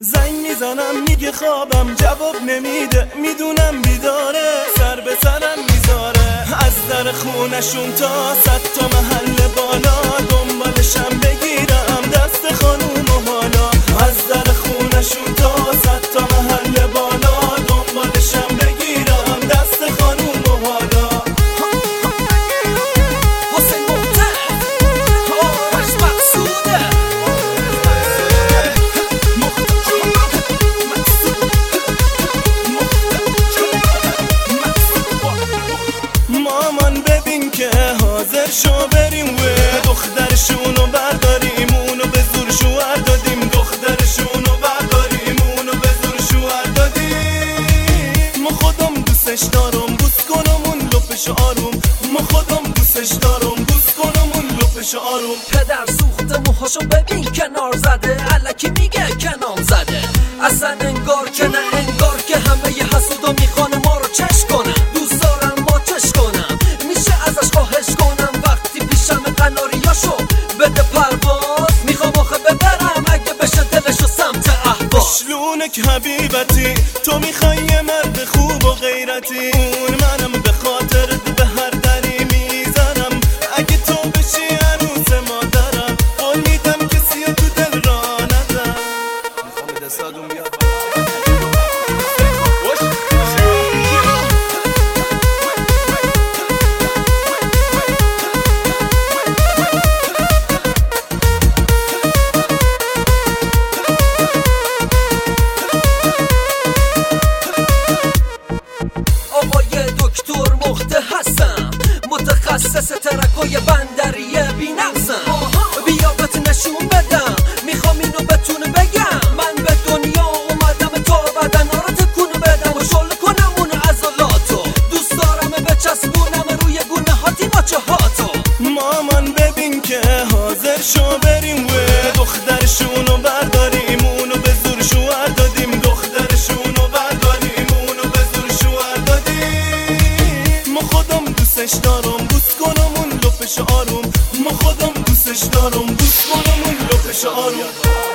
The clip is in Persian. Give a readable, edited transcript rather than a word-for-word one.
زنگ میزنم میگه خوابم، جواب نمیده، میدونم بیداره، سر به سرم میذاره. از در خونشون تا 100 تا محل بالا دنبالشم بگیرم دست خانوم و حالا. از در خونشون تا 100 تا محل بالا دنبالشم بگیرم دست خانوم و حالا. حسین محتر آرش مقصوده مامان ببین که حاضر شو بریم و دخترشونو برداریم، اونو به زور شوهر دادیم. دخترشونو برداریم، اونو به زور شوهر دادیم. ما خودم دوستش دارم، بوس کنم اون لپش آروم. ما خودم دوستش دارم، بوس کنم اون لپش آروم. پدر سوخته موهاشو ببین کنار زده، الکی میگه کنام زده. اصلا انگار که نه انگار که همه ی حسودا میخوان ما رو چش کنن. دوست دارم ما چش کنم، میشه ازش خواهش کنم وقتی پیشم قناریاشو بده پرواز. میخوام آخه ببرم اگه بشه دلشو سمت اهواز. شلونک حبیبتی تو میخوای یه مرد خوب و غیرتی، اون منم به خاطرت به هر دری میزنم. اگه تو بشی عروس مادرم قول میدم کسی تو دل را ندم. میخوام دستادون بیاد متخصص ترکای بندریه بی نقصم. بیا بهت نشون بدم، میخوام اینو بتونه بگم. من به دنیا اومدم تا بدنا رو تکون بدم و شل کنم اون عضلاتو. دوست دارم بچسبونم روی گونه هاتی ناچه هاتو. مامان ببین که حاضر شو بریم و دخترشونو برداریم، اونو به زور شوهر دادیم. دخترشونو برداریم، اونو به زور شوهر دادیم. ما خودم دوستش دارم، بوس کنم اون لپش آروم. ما خودم دوستش دارم، بوس کنم اون لپش آروم.